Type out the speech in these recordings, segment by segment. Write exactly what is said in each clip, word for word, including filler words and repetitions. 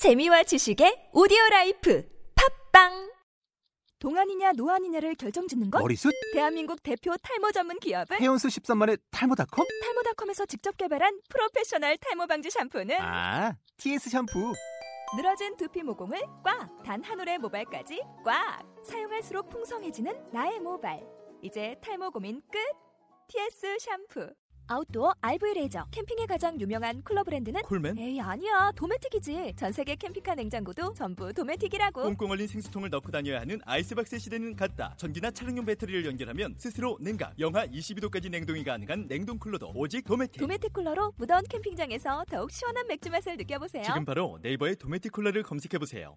재미와 지식의 오디오라이프 팝빵. 동안이냐 노안이냐를 결정짓는 것? 머리숱? 대한민국 대표 탈모 전문 기업은? 해온수 십삼 만의 탈모닷컴? 탈모닷컴에서 직접 개발한 프로페셔널 탈모 방지 샴푸는? 아, 티에스 샴푸. 늘어진 두피 모공을 꽉! 단 한 올의 모발까지 꽉! 사용할수록 풍성해지는 나의 모발. 이제 탈모 고민 끝! 티에스 샴푸. 아웃도어 알브이 레이저. 캠핑에 가장 유명한 쿨러 브랜드는? 콜맨? 에이 아니야, 도메틱이지. 전세계 캠핑카 냉장고도 전부 도메틱이라고. 꽁꽁 얼린 생수통을 넣고 다녀야 하는 아이스박스 시대는 갔다. 전기나 차량용 배터리를 연결하면 스스로 냉각, 영하 이십이 도까지 냉동이 가능한 냉동 쿨러도 오직 도메틱. 도메틱 쿨러로 무더운 캠핑장에서 더욱 시원한 맥주 맛을 느껴보세요. 지금 바로 네이버에 도메틱 쿨러를 검색해보세요.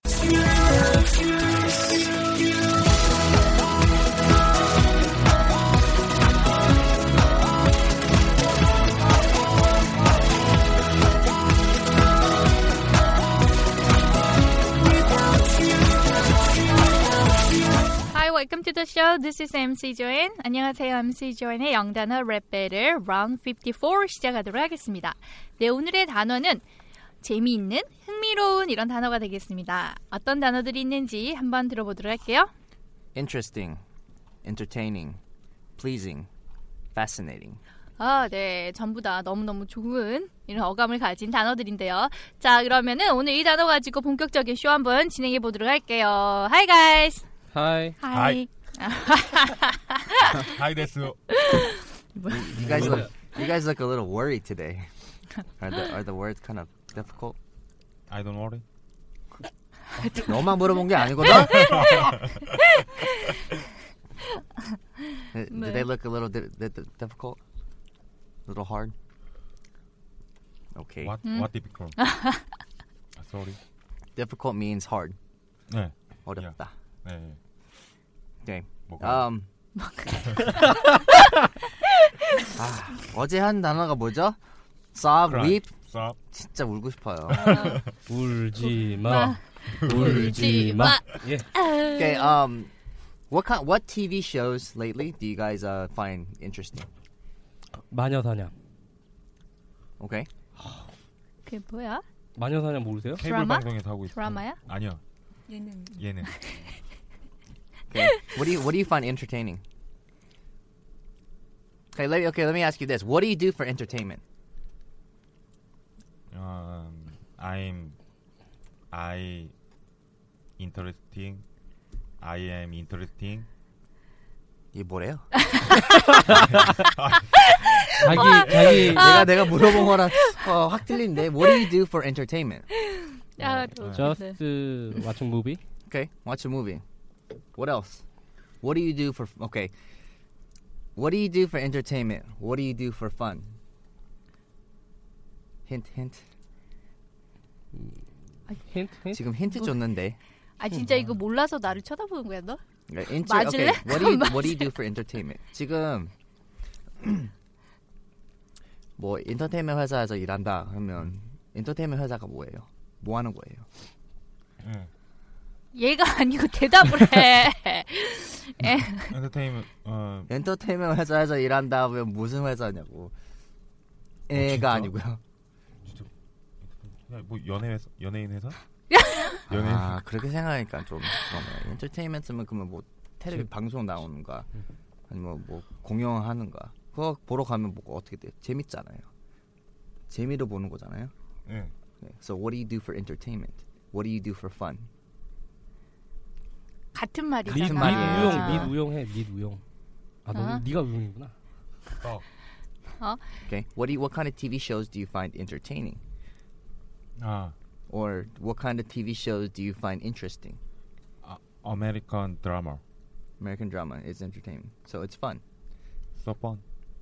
Hi, welcome to the show. This is 엠씨 Joanne. 안녕하세요. 엠씨 Joanne의 영단어 랩 배틀 라운드 오십사 시작하도록 하겠습니다. 네, 오늘의 단어는 재미있는, 흥미로운 이런 단어가 되겠습니다. 어떤 단어들이 있는지 한번 들어보도록 할게요. Interesting, entertaining, pleasing, fascinating. 아, 네. 전부 다 너무너무 좋은 이런 어감을 가진 단어들인데요. 자, 그러면은 오늘 이 단어 가지고 본격적인 쇼 한번 진행해 보도록 할게요. Hi, guys. Hi. Hi. Hi, desu. You guys look, you guys look a little worried today. Are the are the words kind of difficult? I don't worry. 너만 물어본 게 아니거든. Do they look a little di- di- difficult? A little hard? Okay. What 음. what difficult? Sorry. Difficult means hard. 네. 어렵다. 네. Okay. 뭐가? Um. 아, 어제 한 단어가 뭐죠? sob, Cry. weep. Stop. 진짜 울고 싶어요. 울지 마. 울지 마. 예. Okay. Um. What kind? What T V shows lately do you guys uh, find interesting? 마녀사냥. Okay. 그게 뭐야? 마녀사냥 모르세요? 케이블 드라마? 방송에서 하고 있어요. 드라마야? 아니요. 얘는 예능. Okay. What do you What do you find entertaining? Okay. Let me, okay. Let me ask you this. What do you do for entertainment? Um, I'm I interesting. I am interesting. 이게 뭐래요? 자기 자기 내가 내가 물어본 거랑 어, 확 틀린데. What do you do for entertainment? 아, 또 Just 네. watching movie. Okay. Watch a movie. What else? What do you do for? Okay. What do you do for entertainment? What do you do for fun? Hint, hint. 힌트 힌트. 지금 힌트 줬는데. 아, 진짜 이거 몰라서 나를 쳐다보는 거야, 너? Inter- 맞을래? Okay. What do you What do you do for entertainment? 지금 뭐 인터테인먼트 회사에서 일한다 하면 인터테인먼트 회사가 뭐예요? 뭐 하는 거예요? 응. 얘가 아니고 대답을 해. 에. 엔터테인먼트 어 엔터테인먼트 회사에서 일한다 하면 무슨 회사냐고. 애가 진짜? 아니고요. 진짜 그냥 뭐 연예 회사 연예인 회사? 연예인. 아, 그렇게 생각하니까 좀 그러네. 엔터테인먼트면 그러면 뭐 텔레비 방송 나오는가 아니면 뭐 공연하는가 그거 보러 가면 뭐 어떻게 돼? 재밌잖아요. 재미로 보는 거잖아요. 응. So what do you do for entertainment? What do you do for fun? 같은 미 말이잖아. 같은 말이에요. 우용 미 우용해 미 우용. 아, 너 어? 네가 우용이구나. 어. Okay. What do you, what kind of T V shows do you find entertaining? 아, Or what kind of T V shows do you find interesting? 아 아메리칸 드라마. American drama is entertaining. So it's fun. So fun.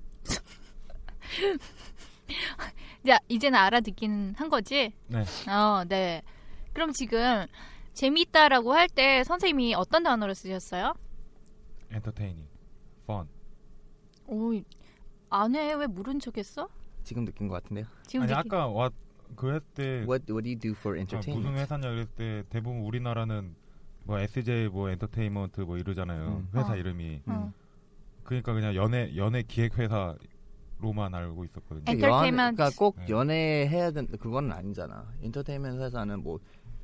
야, 이제는 알아듣긴 한 거지? 네. 어, 네. 그럼 지금 재미있다라고 할 때 선생님이 어떤 단어를 쓰셨어요? Entertaining. Fun. 오, 안 해. 왜 모른 척했어? 지금 느낀 것 같은데요. 지금 아니 느끼... 아까 그 때 What What do you do for 아, entertainment? 무슨 회사냐 그랬을 때 대부분 우리나라는 뭐 에스제이 뭐 엔터테인먼트 뭐 이러잖아요. 음. 회사 어. 이름이. 어. 그러니까 그냥 연예 연예 기획 회사로만 알고 있었거든요. 엔터테인먼트. 그러니까 꼭 네. 연애 해야 된 그건 아니잖아. 엔터테인먼트 회사는 뭐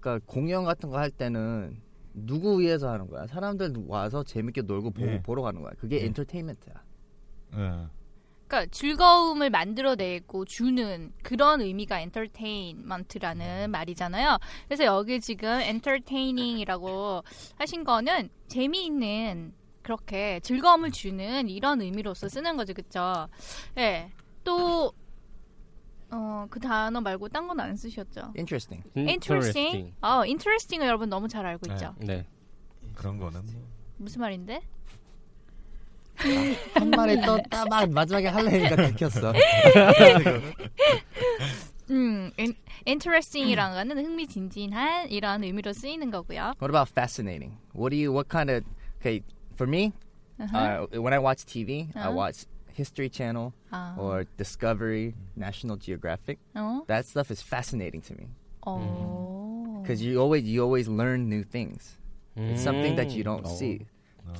그러니까 공연 같은 거 할 때는 누구 위해서 하는 거야? 사람들 와서 재밌게 놀고 보고 예. 보러 가는 거야. 그게 예. 엔터테인먼트야. 예. 그러니까 즐거움을 만들어내고 주는 그런 의미가 엔터테인먼트라는 말이잖아요. 그래서 여기 지금 엔터테이닝이라고 하신 거는 재미있는 그렇게 즐거움을 주는 이런 의미로서 쓰는 거죠, 그렇죠? 네. 또 어, 그 단어 말고 딴 건 안 쓰셨죠? Interesting. Interesting. 어, interesting을 여러분 너무 잘 알고 있죠. 네. 그런 거는 뭐. 무슨 말인데? 한 마리 또딱 마지막에 하려니까 들켰어. 음, interesting이라는 거는 흥미진진한 이런 의미로 쓰이는 거고요. What about fascinating? What do you? What kind of? Okay, for me, Uh-huh. uh, when I watch T V, I Uh-huh. watch History Channel 아. or Discovery, National Geographic. 어? That stuff is fascinating to me 어. because you always you always learn new things. It's something that you don't 어. see. 아.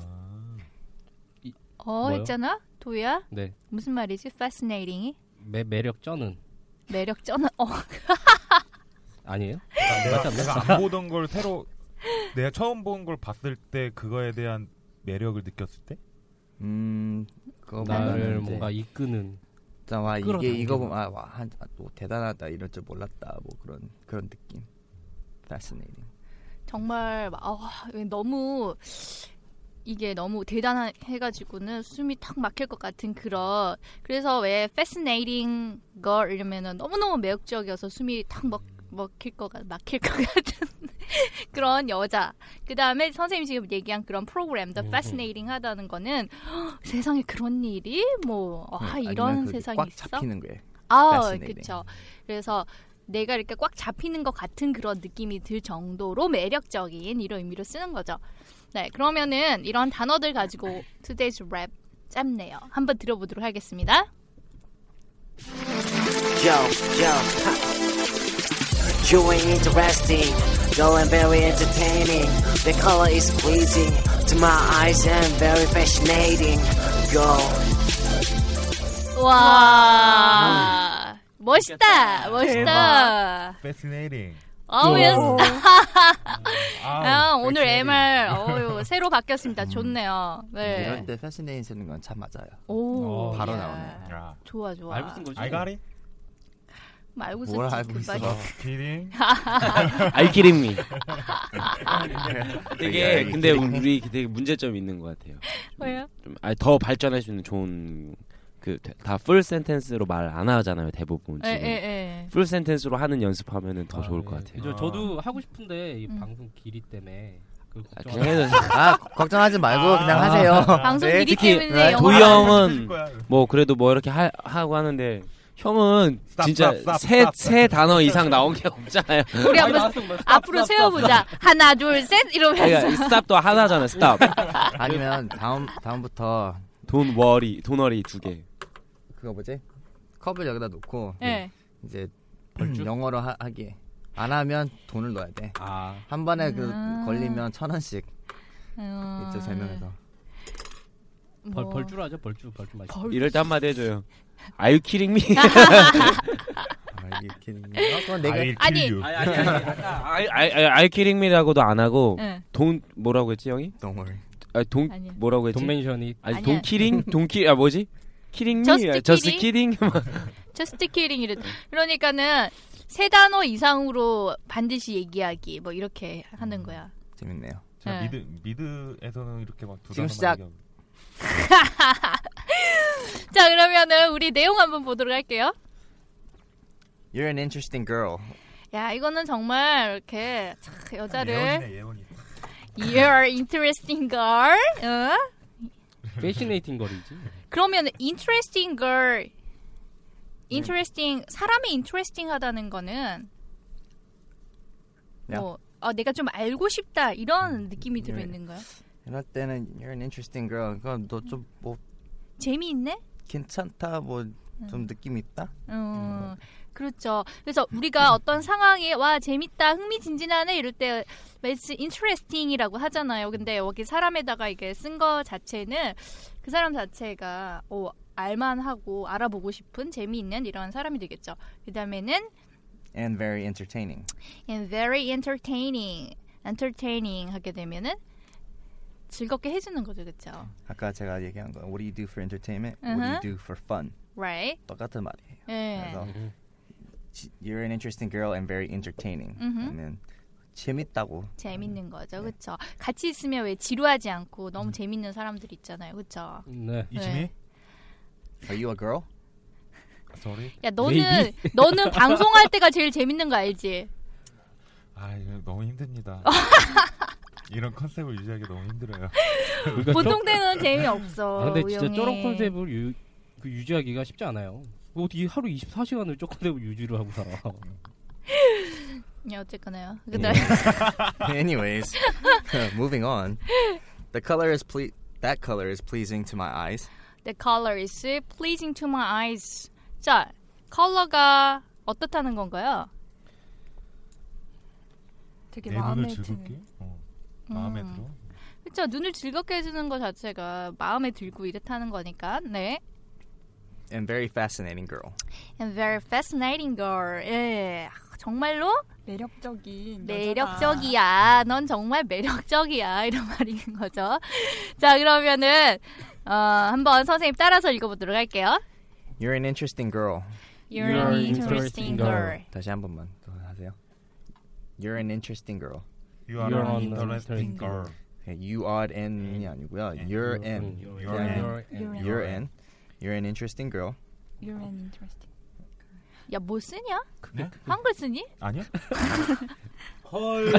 어 뭐요? 했잖아? 도야? 네. 무슨 말이지? fascinating이? 매 매력 쩌는 매력 쩌는 어. 아니에요? 내가, 내가 안 보던 걸 새로 내가 처음 본 걸 봤을 때 그거에 대한 매력을 느꼈을 때? 음, 그거 나를 보면은 뭔가 이끄는 진짜 와 이게 끌어당기는 이거 보면 아, 와, 한, 아, 또 대단하다 이럴 줄 몰랐다 뭐 그런 그런 느낌. Fascinating. 정말 어, 너무 이게 너무 대단해가지고는 숨이 탁 막힐 것 같은 그런 그래서 왜 fascinating girl 이러면은 너무너무 매력적이어서 숨이 탁 먹, 먹힐 것 같, 막힐 것 같은 그런 여자. 그 다음에 선생님이 지금 얘기한 그런 프로그램, The Fascinating 하다는 거는 헉, 세상에 그런 일이 뭐 아, 응, 이런 아니면 그게 세상이 꽉 있어? 잡히는 거예요. 아, Fascinating. 그렇죠. 그래서 내가 이렇게 꽉 잡히는 것 같은 그런 느낌이 들 정도로 매력적인 이런 의미로 쓰는 거죠. 네, 그러면은 이런 단어들 가지고 Today's Rap 짧네요. 한번 들어보도록 하겠습니다. Yo, yo, you ain't interesting, yo and very entertaining. The color is pleasing to my eyes and very fascinating. Yo. 와, 멋있다, 멋있다. Fascinating. 어우, 예스. 아우, 아, 오늘 fascinating. 엠알 어유 새로 바뀌었습니다. 좋네요. 네. 이럴 때 Fascinating 쓰는 건 참 맞아요. 오, 어, 바로 야. 나오네. 야, 좋아, 좋아. 알고 쓴 거지? I got it? 말고 뭘 썼지, 알고 있어? 급하게. Kidding? 알키림미. 되게 알기 근데 키링. 우리 되게 문제점이 있는 것 같아요. 왜요? 좀 아니, 더 발전할 수 있는 좋은 그 다 풀 센텐스로 말 안 하잖아요 대부분 예, 지금. 예, 예. 풀 센텐스로 하는 연습하면은 더 아, 좋을 예. 것 같아요. 그죠. 저도 하고 싶은데 이 음. 방송 길이 때문에 그 아, 걱정. 그냥 해도 아 걱정하지 말고 아. 그냥 하세요. 방송 네, 길이 특히 때문에 영어 도희 안 형은 뭐 그래도 뭐 이렇게 하, 하고 하는데 형은 Stop, 진짜 stop, stop, 세, stop. 세 단어 이상 나온 게 없잖아요. 우리 한번 앞으로 세워보자. 하나, 둘, 셋 이러면서. 그러니까 스탑도 하나잖아. 스탑. 아니면 다음 다음부터 돈 워리, 돈워리 두 개. 그거 뭐지? 컵을 여기다 놓고 네. 이제 영어로 하, 하기 안 하면 돈을 넣어야 돼. 아, 한 번에 그 아. 걸리면 천 원씩 음... 이제 설명해서. 벌 뭐... 벌주라죠. 벌주 벌주 맛있어. 벌- 이럴 때 한마디 해줘요. Are you kidding me? 아, 이게 어, 그건 내가 I'll 아니. kill you. 아니 아니 아니. 아까 Are, are, are you kidding me라고도 안 하고 응. 돈 뭐라고 했지 형이? Don't worry. 아니 돈 아니야. 뭐라고 했지? 돈 멘션이 아니 아니야. 돈 키링? 돈 키, 아 뭐지? 키링 Just 미? 저스트 kidding? 키링? Just kidding 이래. 그러니까는 세 단어 이상으로 반드시 얘기하기 뭐 이렇게 하는 거야. 재밌네요. 제가 네. 미드 미드에서는 이렇게 막 두 지금 단어만 시작. 얘기하고. 자, 그러면은 우리 내용 한번 보도록 할게요. You're an interesting girl. 야, 이거는 정말 이렇게 참, 여자를 예원이네 예원이. You're interesting girl. 어? 패시네이팅 거리지. 그러면 interesting girl, interesting 사람이 interesting하다는 거는 야. 뭐 아, 내가 좀 알고 싶다 음. 이런 느낌이 네. 들어 있는 거야. 이럴 때는 You're an interesting girl. 그건 너 좀 뭐 재미있네? 괜찮다 뭐 좀 느낌 있다. 음, 그렇죠. 그래서 우리가 어떤 상황에 와 재밌다, 흥미진진하네 이럴 때 It's interesting이라고 하잖아요. 근데 여기 사람에다가 이게 쓴 거 자체는 그 사람 자체가 어, 알만하고 알아보고 싶은 재미있는 이런 사람이 되겠죠. 그 다음에는 and very entertaining. And very entertaining. entertaining 하게 되면은 즐겁게 해주는 거죠, 그렇죠? 아까 제가 얘기한 거 What do you do for entertainment? Uh-huh. What do you do for fun? Right. 똑같은 말이에요. 네. 그래서 You're an interesting girl and very entertaining. Uh-huh. 그러면 재밌다고. 재밌는 거죠, 그렇죠? 같이 있으면 왜 지루하지 않고 너무 재밌는 사람들 있잖아요, 그렇죠? 네. 이지미? Are you a girl? Sorry. 야, 너는 너는 방송할 때가 제일 재밌는 거 알지? 아 이거 너무 힘듭니다. 이런 컨셉을 유지하기 너무 힘들어요. 보통 때는 재미없어. 아, 근데 진짜 우영이. 저런 컨셉을 유, 그 유지하기가 쉽지 않아요. 어떻게 하루 이십사 시간을 저 컨셉을 유지를 하고 살아. 야, 어쨌거나요. Yeah. Anyways, moving on. The color is ple- that color is pleasing to my eyes. The color is pleasing to my eyes. 자, 컬러가 어떻다는 건가요? 되게 내 마음에 눈을 즐겁게? 드는. 어, 마음에 음. 들어? 그렇죠. 눈을 즐겁게 해주는 것 자체가 마음에 들고 이렇다는 거니까. 네. And very fascinating girl. And very fascinating girl. 예. 정말로 매력적인 매력적이야. 넌 정말 매력적이야. 이런 말인 거죠. 자, 그러면은 어, 한번 선생님 따라서 읽어보도록 할게요. You're an interesting girl. You're, You're an interesting girl. 다시 한 번만 더 하세요. You're an interesting girl. You are You're an an interesting girl. Okay, you are an이 아니고요. You're an. You're an. You're an. You're an interesting girl. You're an interesting. 야, 뭐 쓰냐? 네? 한글 쓰니? 아니요? 헐.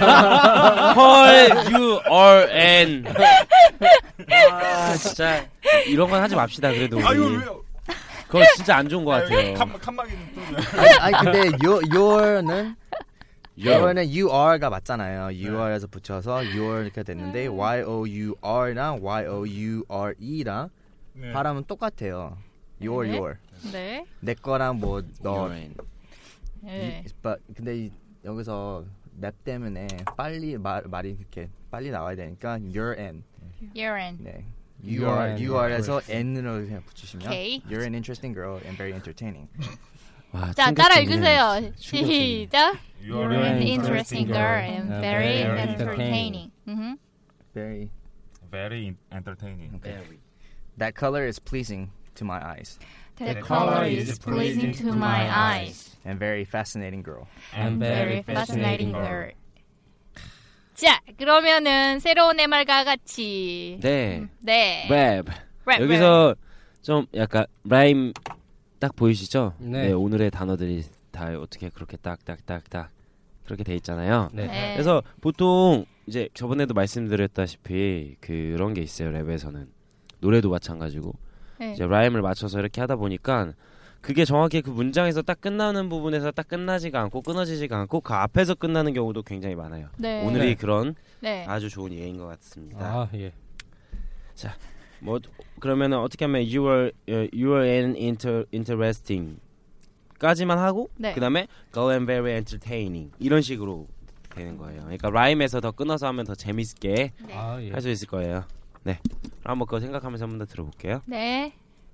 헐. You are an. 아, 진짜 이런 건 하지 맙시다. 그래도. 아유 우리. 왜요? 그건 진짜 안 좋은 것 같아요. 칸막이는 또 왜? 아니, 아니 근데 your your는 your는 you are가 맞잖아요. you 네. are에서 붙여서 your 이렇게 됐는데 y o u r랑 y o u r e랑 네. 발음은 똑같아요. your 네. your. 네. 내 거랑 뭐 너. You're an. 네. but 근데 이, 여기서 랩 때문에 빨리 말 말이 이렇게 빨리 나와야 되니까 you're an. You're an. 네. You You're are an. you are에서 n으로 그냥 붙이시면 Okay. you're an interesting girl and very entertaining. 와, 자, 따라 충격적이네. 읽으세요. 충격적이네. 시작. You You're an interesting girl and very entertaining. Mhm. Very. Very entertaining. Okay. That color is pleasing to my eyes. The color is pleasing to my eyes. And very fascinating girl. And Very fascinating girl. 자, 그러면은 새로운 해말과 같이. 네. 네. 랩. 랩, 여기서 좀 약간 라임 딱 보이시죠? 네. 네. 오늘의 단어들이 다 어떻게 그렇게 딱딱딱딱 그렇게 돼 있잖아요. 네. 네. 그래서 보통 이제 저번에도 말씀드렸다시피 그런 게 있어요. 랩에서는 노래도 마찬가지고 네. 이제 라임을 맞춰서 이렇게 하다 보니까 그게 정확히 그 문장에서 딱 끝나는 부분에서 딱 끝나지가 않고 끊어지지가 않고 그 앞에서 끝나는 경우도 굉장히 많아요. 네. 오늘이 네. 그런 네. 아주 좋은 예인 것 같습니다. 아 예. 자, 뭐 그러면은 어떻게 하면 you were uh, you were an inter, interesting 까지만 하고 네. 그다음에 go and very entertaining 이런 식으로 되는 거예요. 그러니까 라임에서 더 끊어서 하면 더 재밌게 네. 아 예. 할 수 있을 거예요. 네, 한번 그거 생각하면서 한번 더 들어볼게요. 네.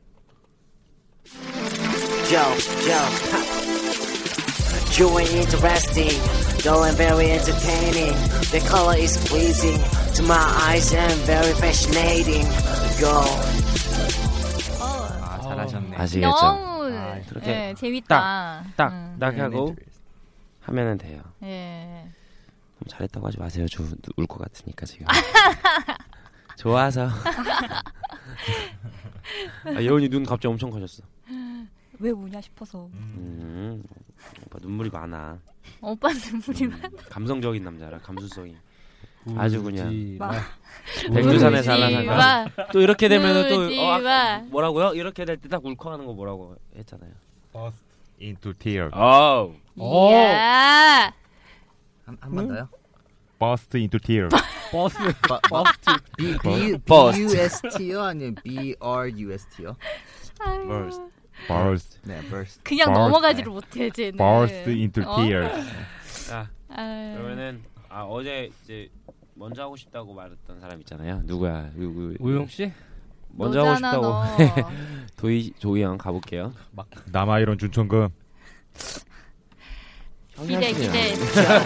Yo, yo, ha. You ain't interesting, though I'm very entertaining. The color is pleasing to my eyes and very fascinating. Go. 아, 잘하셨네. 아시겠죠? 너무 아, 그렇게 네, 재밌다. 딱, 음. 딱 하고 하면은 돼요. 예. 그럼 잘했다고 하지 마세요. 저 울 것 같으니까 지금. 좋아서. 아, 예원이 눈 갑자기 엄청 커졌어. 왜 우냐 싶어서. 음, 오빠 눈물이 많아. 오빠 눈물이 많아. 음, 감성적인 남자라 감수성이 아주 그냥 울지 마. 백두산에 울지 살라살라. 마. 또 이렇게 되면은 또 울지 어, 아, 마. 뭐라고요? 이렇게 될 때 딱 울컥하는 거 뭐라고 했잖아요. Burst into tears. 오, 오. 이야. 한 번 더요. Burst into tears. 버스. 바- 바- B B Burst. U S T요 아니면 B R U S T요? 아유. burst. Burst. 네, burst. 그냥 Burst. 넘어가지를 못해 쟤는. Burst into 어? tears. 자, 아유. 그러면은 아 어제 이제 먼저 하고 싶다고 말했던 사람 있잖아요. 누구야? 누구? 우영 씨? 먼저 하고 너잖아, 싶다고. 너. 도희 조이 형 가볼게요. 남아 이런 준천금. 기대 기대.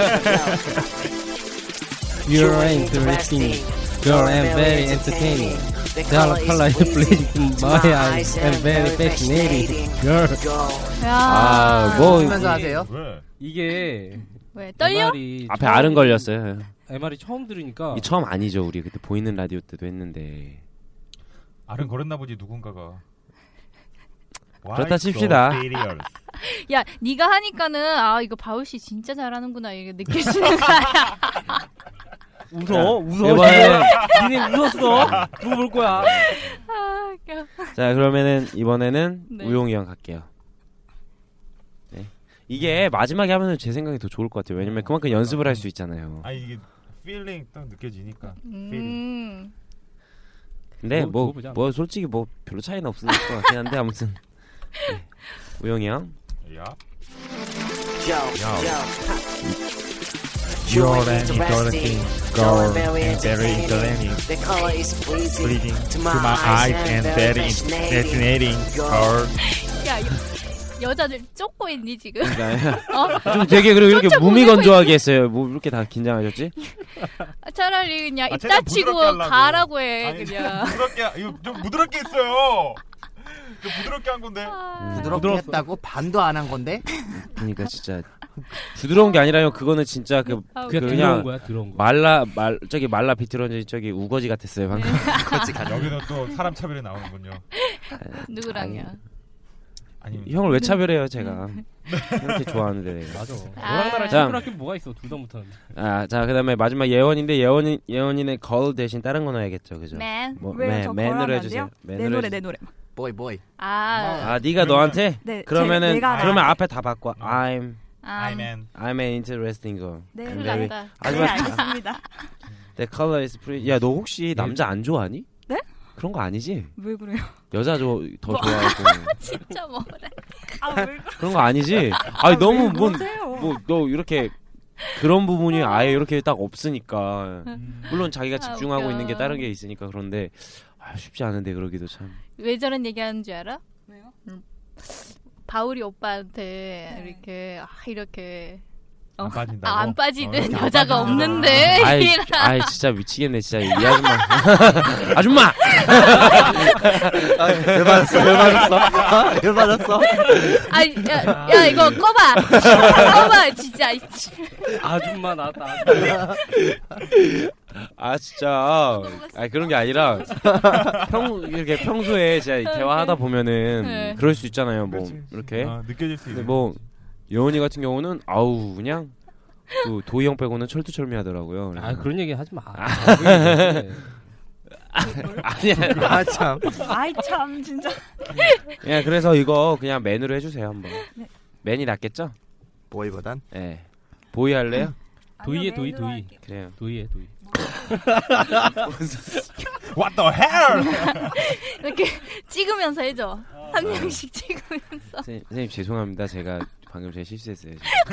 You're interesting, girl and very entertaining. Color color pleasing to my eyes and very fascinating, girl. 야. 아뭐 웃으면서 하세요. 왜? 이게 왜 떨려? 엠알이 앞에 처음- 알은 걸렸어요. 엠알이 처음 들으니까 이 처음 아니죠. 우리 그때 보이는 라디오 때도 했는데. 알은 걸었나 보지 누군가가. 그렇다 칩시다. 야, 네가 하니까는 아 이거 바울 씨 진짜 잘하는구나 이게 느껴지는 거야. 웃어 웃어. 이번에는 니네 웃었어. 누구 볼 거야? 아, 웃겨. 자 그러면은 이번에는 네. 우용이 형 갈게요. 네. 이게 마지막에 하면은 제 생각이 더 좋을 것 같아요. 왜냐면 그만큼 연습을 할 수 있잖아요. 아 이게 필링 딱 느껴지니까. 필링. 음. 근데 뭐, 뭐 두고 보자. 뭐 솔직히 뭐 별로 차이는 없을 것 같긴 한데 아무튼 네. 우용이 형. 야. You're an interesting, girl and very entertaining. The color is pleasing, Pleasing to my eyes and very fascinating. girl. 야, 여, 여자들 쫓고 있니 지금? 그러니까 어? 좀 되게 그리고 이렇게 쫓아 무미건조하게 했어요. 뭐 이렇게 다 긴장하셨지? 아, 차라리 그냥 아, 이따 최대한 치고 부드럽게 하려고. 가라고 해 아니, 그냥. 부드럽게 이거 좀 부드럽게 했어요. 좀 부드럽게 한 건데. 아, 부드럽게 부드러웠어. 했다고 반도 안 한 건데. 그러니까 진짜 부드러운 게 아니라요. 그거는 진짜 그 아, 그냥 그냥 들어온 거야 들어온 거. 말라 말 저기 말라 비틀어진 저기 우거지 같았어요 방금. 여기서 또 사람 차별이 나오는군요. 누구랑요? 아니 형을 왜 차별해요 제가? 이렇게 좋아하는데 내가. 맞아. 아. 너랑 나랑 자. 친구랑 뭐가 있어? 둘 다 못하는데. 아, 자 그다음에 마지막 예원인데 예원이 예원이는 걸 대신 다른 거 넣어야겠죠, 그죠? 맨. 뭐, 왜요? 저 맨으로 걸으면 안 해주세요. 돼요? 맨으로 내 노래 해주세요. 내 노래. 보이 보이. 아, 아, 네가 너한테? 네. 그러면은 제- 내가 그러면 나한테. 앞에 다 바꿔. I'm 아, I'm an I'm an interesting girl. 네. And 큰일 very- 났다. 네, 하지만 알겠습니다. the color is pretty. 야, 너 혹시 남자 안 좋아하니? 네? 그런 거 아니지? 왜 그래요? 여자 조, 더 뭐? 좋아하고 진짜 뭐래? 아, 왜 그래요? 그런 거 아니지? 아니 너무 뭐 그러세요? 뭐 너 이렇게 그런 부분이 아예 이렇게 딱 없으니까 물론 자기가 아, 집중하고 웃겨. 있는 게 다른 게 있으니까 그런데 아, 쉽지 않은데 그러기도 참. 왜 저런 얘기하는 줄 알아? 왜요? 바울이 오빠한테 이렇게 아, 이렇게 안 어. 빠진다고. 아, 안 빠지는 어, 이렇게 안 여자가 빠지는 없는데. 아이, 이라. 아이 진짜 미치겠네 진짜 이 아줌마. 아줌마. 열 받았어. 열 받았어. 열 받았어. 아, 야, 야 이거 꺼봐. 꺼봐 진짜. 아줌마 나왔다. 아줌마. 아 진짜 아 그런 게 아니라 평 이렇게 평소에 진짜 대화하다 보면은 네. 그럴 수 있잖아요 뭐 그렇지. 이렇게 아, 느껴질 수 근데 있는. 뭐 여운이 같은 경우는 아우 그냥 그 도희 형 빼고는 철두철미하더라고요. 아 그런 얘기 하지 마. 아니야. 아 참. 아이 참 진짜. 그냥 그래서 이거 그냥 맨으로 해주세요 한번. 네. 맨이 낫겠죠? 보이보단. 예. 네. 보이 할래요? 도이에 아니요, 도이 맨으로 도이. 할게요. 그래요. 도이에 도이. What the hell? 이렇게 찍으면서 해줘. 한 명씩 찍으면서. 선생님, 선생님 죄송합니다. 제가 방금 제가 실수했어요.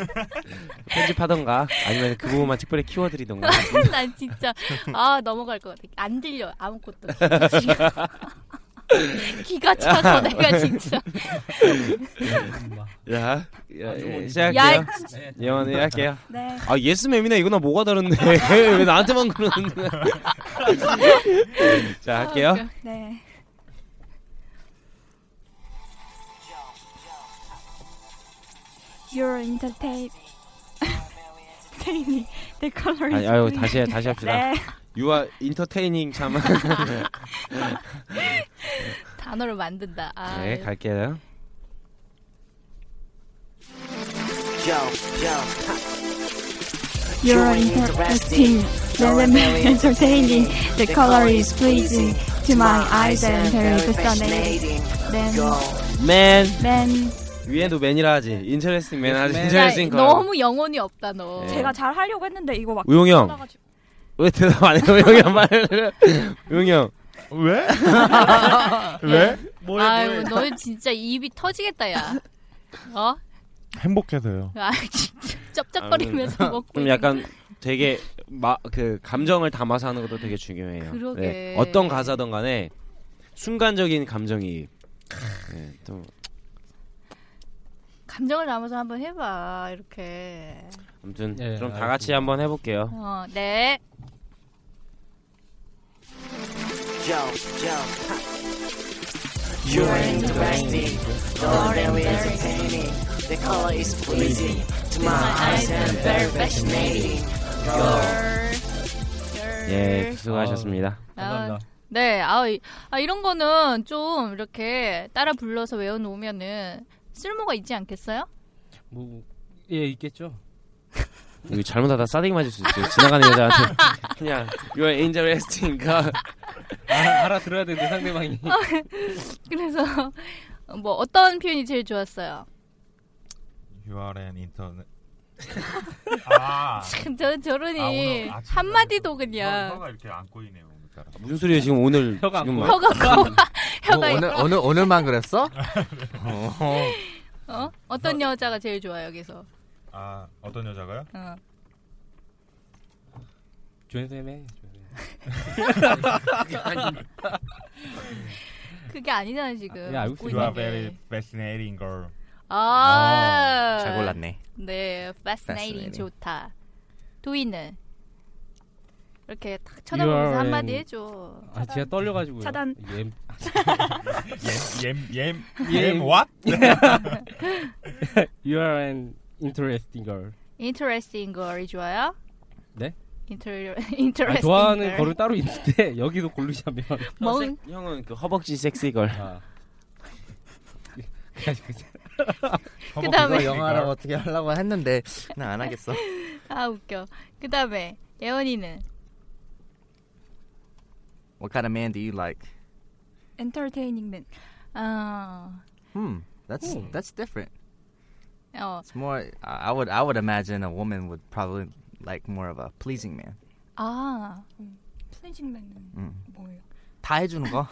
편집하던가 아니면 그 부분만 특별히 키워드리던가. 난 진짜 아 넘어갈 것 같아. 안 들려 아무것도. 기가 차서 내가 진짜. 야, 야, 야 시작할게요. 야, 예원이 할게요. 네. 아 예스맨이나 이거나 뭐가 다른데 왜 나한테만 그러는 거야? 자 할게요. 네. You're entertaining. The color is 아니, 아유 blue. 다시 다시 합시다. 네. You are entertaining 참. 단어를 만든다. 아, 네 갈게요. You're interesting, very entertaining. The color is pleasing to my eyes and very fascinating. Then, Man then 위에도 맨이라 하지. Interesting man 하지. Man. Interesting 야, 걸. 너무 영혼이 없다 너. 네. 제가 잘 하려고 했는데 이거 막 우용이 형. 올라가지고. 왜 대답 안 해요? 우용이 형 말을. 우용이 형. 왜? 왜? 아유, 너 진짜 입이 터지겠다 야. 어? 행복해서요. 아 진짜 쩝쩝거리면서 먹고. 좀 있는 약간 되게 마, 그 감정을 담아서 하는 것도 되게 중요해요. 그러게. 네. 어떤 가사든 간에 순간적인 감정이 네, 또 감정을 담아서 한번 해봐 이렇게. 아무튼 네, 그럼 다 알겠습니다. 같이 한번 해볼게요. 어, 네. Yo, yo, you're interesting, you're very entertaining. The color is pleasing to my eyes and very fascinating. You're 예, 수고하셨습니다. 아, 네, 아, 이- 아 이런 거는 좀 이렇게 따라 불러서 외워놓으면은 쓸모가 있지 않겠어요? 뭐, 예, 있겠죠. 이거 잘못하다 싸대기 맞을 수 있어요. 지나가는 여자한테 그냥 You're interesting. 가. 알아, 알아들어야 되는데 상대방이. 그래서 뭐 어떤 표현이 제일 좋았어요? You are an internet. 아, 참, 저 저러니 아, 오늘 아침에 한마디도 혀- 그냥 혀가 이렇게 안 꼬이네요 오늘따라. 무슨 소리예요 지금 오늘 혀가 지금 안 막- 혀가 커. 혀가 뭐, 오늘 오늘 오늘만 그랬어? 어. 어? 어떤 여자가 제일 좋아 여기서? 아, 어떤 여자가요? 어. 조연쌤의 그게 아니잖아 지금. 예, 알고 웃고 있어요. You are 있는 게. very fascinating girl. 아, 잘 골랐네. 네, fascinating Fascinating. 좋다. 도희는 이렇게 탁 You 쳐다보면서 are 한마디 an- 해줘. 아, 제가 떨려가지고요. 차단. 예, 옘옘옘 예. 옘 what? You are an interesting girl. Interesting girl이 좋아요? 네? Inter 아, interesting 좋아하는 girl. 걸은 따로 있는데 여기서 고르자면 뭐? 형, 색- 형은 그 허벅지 섹시걸. 아. 그다음에- 이거 영화를 어떻게 하려고 했는데 나 안 하겠어. 아 웃겨. 그 다음에 예원이는 What kind of man do you like? Entertaining man. 아, Hmm, that's Hmm. that's different. 어, It's more. I I would I would imagine a woman would probably like more of a pleasing man. 아, Pleasing man은 음. 뭐예요? 다 해주는 거.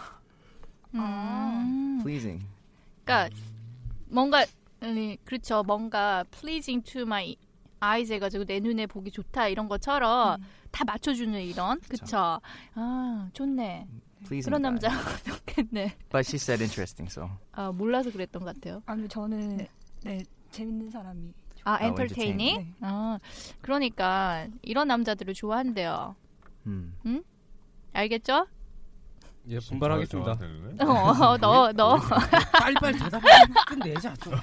음, Pleasing. 그러니까 뭔가 음, 그렇죠. 뭔가 pleasing to my eyes 해가지고 내 눈에 보기 좋다 이런 것처럼 음. 다 맞춰주는 이런 그쵸. 아 좋네. Pleasing. 그런 guy. 남자 좋겠네. But she said interesting, so. 아 몰라서 그랬던 것 같아요. 아니 저는 네, 재밌는 사람이 아 아, entertaining. entertaining. 아 그러니까 이런 남자들을 좋아한대요. Hmm. 응? 알겠죠? 예, 분발하겠습니다. 어, 너 너. 빨리빨리 대답해 끝내자 좀.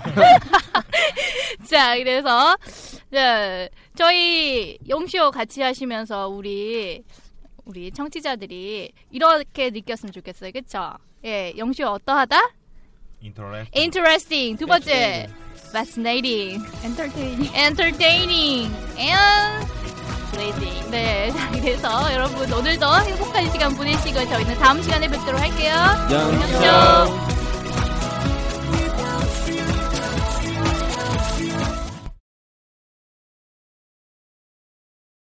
자, 그래서 자, 저희 영쇼 같이 하시면서 우리 우리 청취자들이 이렇게 느꼈으면 좋겠어요. 그렇죠? 예, 영쇼 어떠하다? Interesting. Interesting. 두 번째. Fascinating. Entertaining. Entertaining. And pleasing. 네, 자, 그래서 여러분 오늘도 행복한 시간 보내시고 저희는 다음 시간에 뵙도록 할게요. 영쇼. 영쇼.